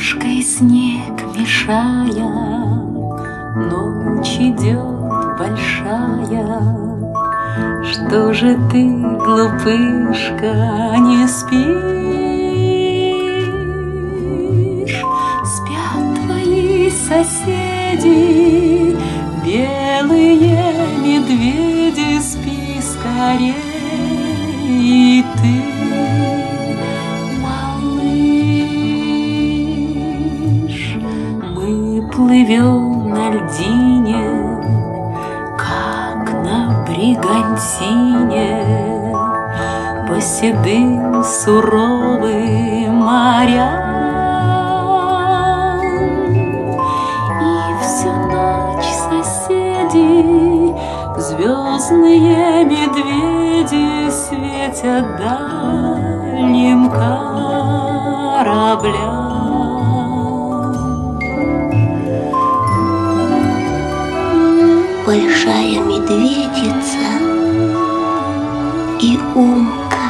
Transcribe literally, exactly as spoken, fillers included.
Ложкой снег мешая, ночь идет большая. Что же ты, глупышка, не спишь? Спят твои соседи, белые медведи, спи скорей и ты, малыш. Мы плывем на льдине, как на бригантине, по седым суровым морям. И всю ночь соседи, звездные медведи, светят дальним кораблям. Большая медведица и умка